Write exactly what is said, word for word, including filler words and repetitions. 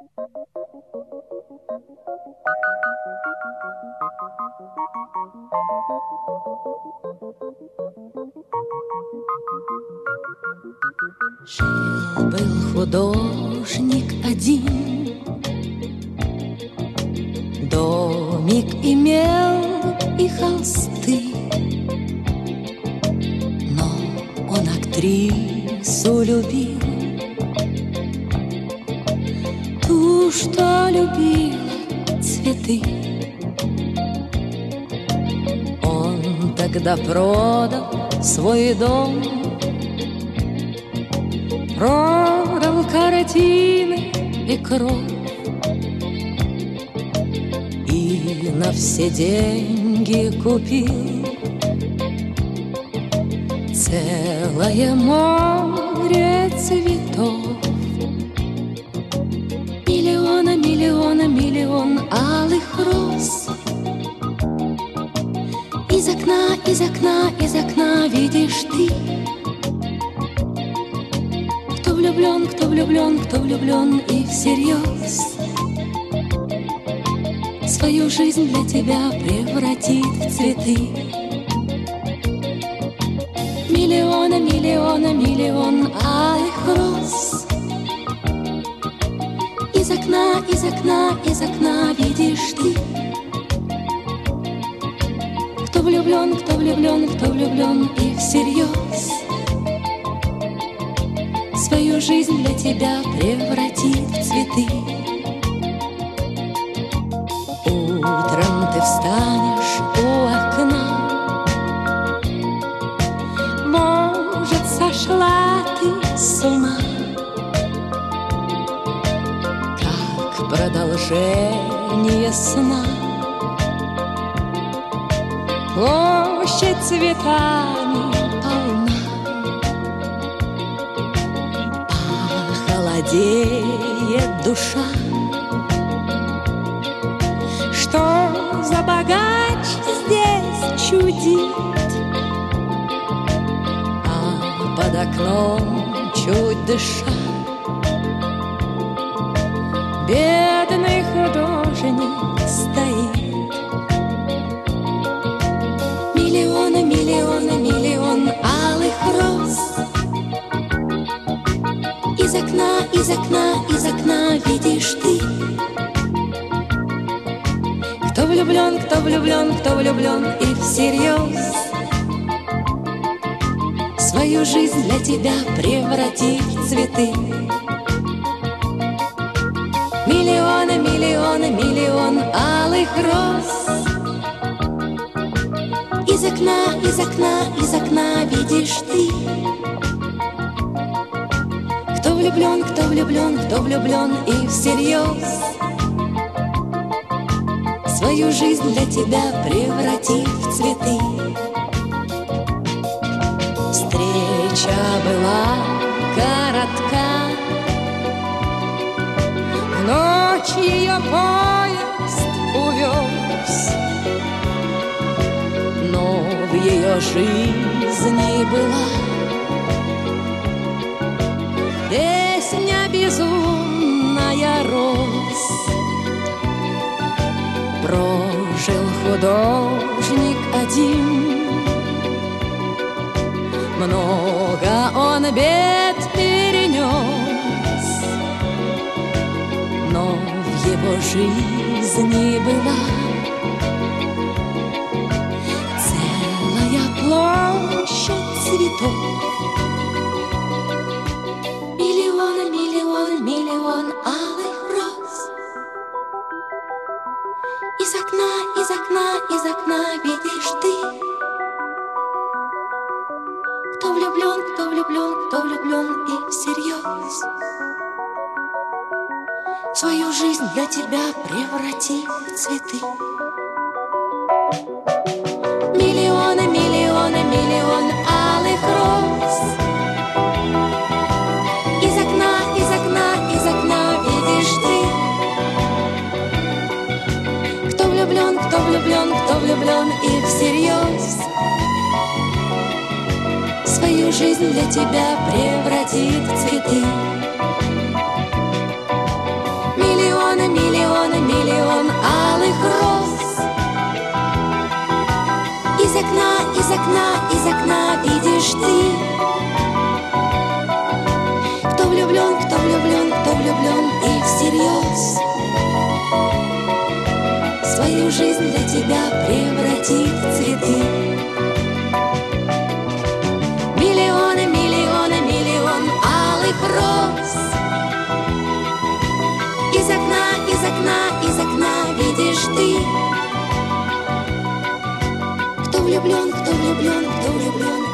Жил-был художник один, домик имел и холсты, но он актрису любил, ту, что любила цветы. Он тогда продал свой дом, продал картины и кровь, и на все деньги купил целое море цветов. Миллиона, миллиона, миллион алых роз. Из окна, из окна, из окна видишь ты. Кто влюблен, кто влюблен, кто влюблен и всерьез свою жизнь для тебя превратит в цветы. Миллиона, миллиона, миллион алых роз. Из окна, из окна, из окна видишь ты. Кто влюблен, кто влюблен, кто влюблен и всерьез свою жизнь для тебя превратит в цветы. Утром ты встанешь у окна, может, сошла ты с ума, как продолжение сна. Площадь цветами полна, похолодеет душа. Что за богач здесь чудит, а под окном чуть дыша бедный художник стоит. Миллиона, миллиона, миллион алых роз. Из окна, из окна, из окна видишь ты. Кто влюблен, кто влюблен, кто влюблен и всерьез свою жизнь для тебя превратит в цветы. Миллионы, миллионы, миллион алых роз. Из окна, из окна, из окна видишь ты. Кто влюблен, кто влюблен, кто влюблен и всерьез свою жизнь для тебя превратит в цветы. Встреча была коротка, в ночь ее поезд увез, но в ее жизни была песня безумная роз. Прожил художник один, много он бед перенес, но в его жизни была целая площадь цветов. Миллион, миллион, миллион алых роз. Из окна, из окна, из окна видишь ты. Кто влюблен, кто влюблен, кто влюблен и всерьез свою жизнь для тебя преврати в цветы. Миллионы, миллионы, миллион алых роз. Из окна, из окна, из окна видишь ты. Кто влюблен, кто влюблен, кто влюблен и всерьез свою жизнь для тебя превратит в цветы. Миллионы, окна, из окна видишь ты. Кто влюблен, кто влюблен, кто влюблен и всерьез свою жизнь для тебя превратит в цветы. Миллионы, миллионы, миллион алых роз. Из окна, из окна, из окна видишь ты. Кто влюблен, кто влюблен, кто влюблен